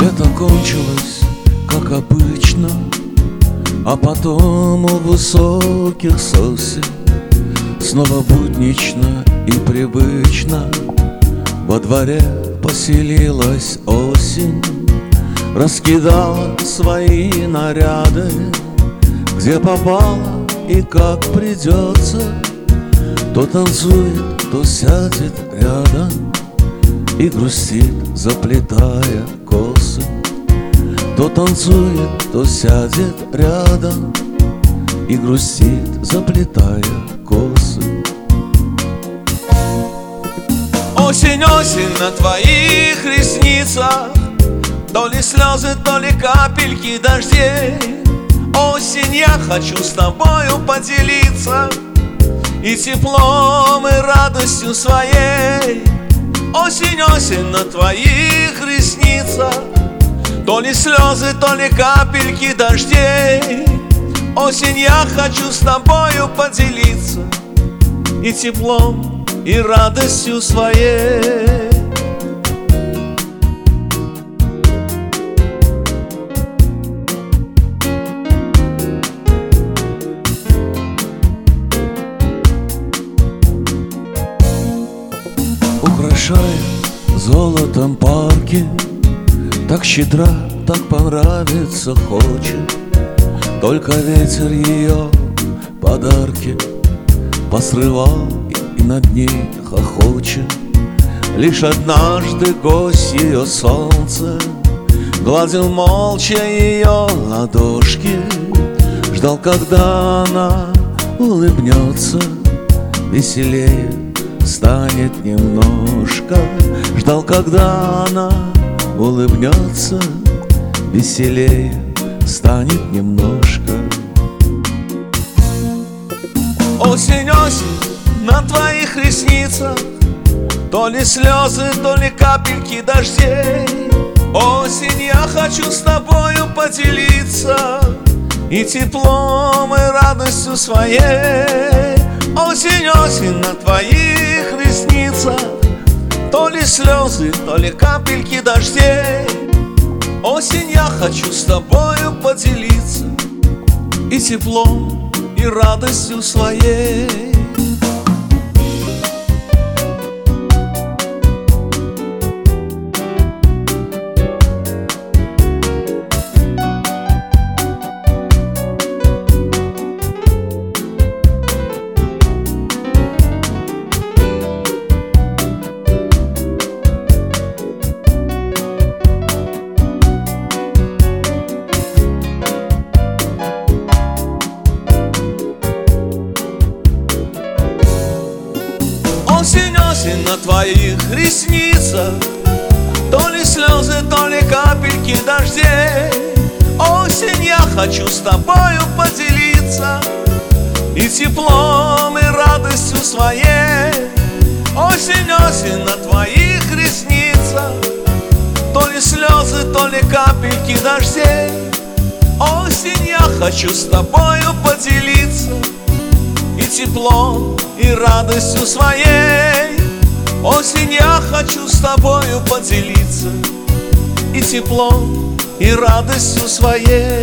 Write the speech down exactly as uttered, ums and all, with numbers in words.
Лето кончилось, как обычно, а потом у высоких сосен снова буднично и привычно во дворе поселилась осень. Раскидала свои наряды, где попало и как придется. То танцует, то сядет рядом и грустит, заплетая косы. То танцует, то сядет рядом и грустит, заплетая косы. Осень, осень на твоих ресницах, то ли слезы, то ли капельки дождей. Осень, я хочу с тобою поделиться и теплом, и радостью своей. Осень, осень на твоих ресницах, то ли слезы, то ли капельки дождей. Осень, я хочу с тобою поделиться и теплом, и радостью своей. Украшая золотом парки, так щедра, так понравиться хочет. Только ветер ее подарки посрывал и над ней хохочет. Лишь однажды гость ее солнце гладил молча ее ладошки, ждал, когда она улыбнется, веселее станет немножко. Ждал, когда она улыбнется, веселее станет немножко. Осень, осень на твоих ресницах, то ли слезы, то ли капельки дождей. Осень, я хочу с тобою поделиться и теплом, и радостью своей. Осень, осень на твоих ресницах, то ли слезы, то ли капельки дождей. Осень, я хочу с тобою поделиться и теплом, и радостью своей. Осень, осень на твоих ресницах, то ли слезы, то ли капельки дождей. Осень, я хочу с тобою поделиться и теплом, и радостью своей. Осень, осень на твоих ресницах, то ли слезы, то ли капельки дождей. Осень, я хочу с тобою поделиться и теплом, и радостью своей. Осень, я хочу с тобою поделиться и теплом, и радостью своей.